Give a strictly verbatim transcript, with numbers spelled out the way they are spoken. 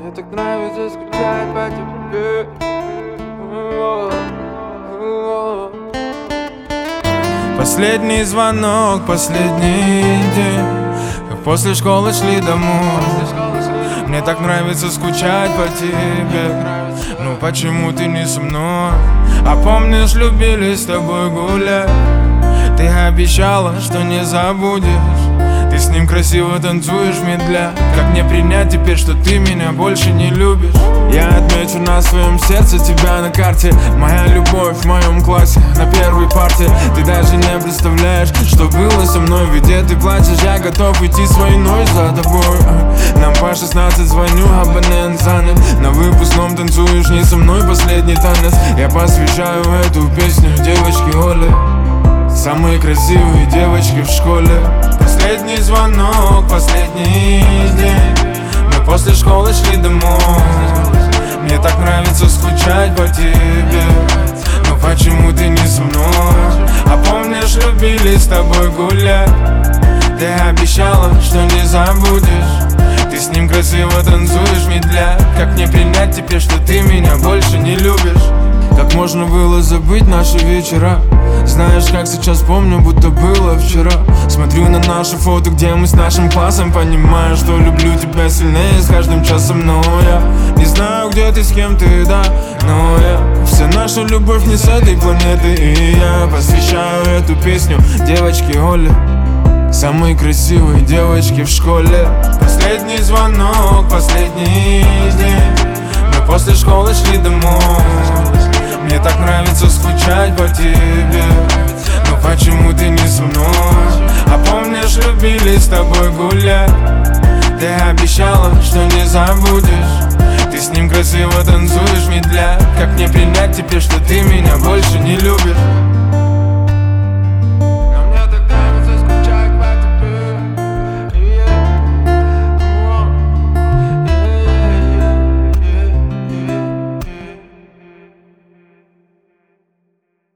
Мне так нравится скучать по тебе. Последний звонок, последний день, как после школы шли домой. Мне так нравится скучать по тебе. Ну почему ты не со мной? А помнишь, любили с тобой гулять? Ты обещала, что не забудешь. Ты с ним красиво танцуешь медля. Как мне принять теперь, что ты меня больше не любишь? Я отмечу на своем сердце тебя на карте. Моя любовь в моем классе, на первой парте. Ты даже не представляешь, что было со мной. Ведь ты плачешь, я готов идти с войной за тобой. Нам по шестнадцать звоню, абонент занят. На выпускном танцуешь не со мной последний танец. Я посвящаю эту песню девочке Оле, самые красивые девочки в школе. Последний звонок, последний день, мы после школы шли домой. Мне так нравится скучать по тебе. Но почему ты не со мной? А помнишь, любили с тобой гулять? Ты обещала, что не забудешь. Ты с ним красиво танцуешь медля. Как мне принять теперь, что ты меня больше не любишь? Как можно было забыть наши вечера? Знаешь, как сейчас помню, будто было вчера. Смотрю на наши фото, где мы с нашим классом. Понимаю, что люблю тебя сильнее с каждым часом. Но я не знаю, где ты, с кем ты, да. Но я, вся наша любовь не с этой планеты. И я посвящаю эту песню девочке Оле, самые красивые девочки в школе. Последний звонок, последний день, мы после школы шли домой. Мне так нравится скучать по тебе. Но почему ты не со мной? А помнишь, любили с тобой гулять? Ты обещала, что не забудешь. Ты с ним красиво танцуешь медля. Как мне принять теперь, что ты меня больше не любишь?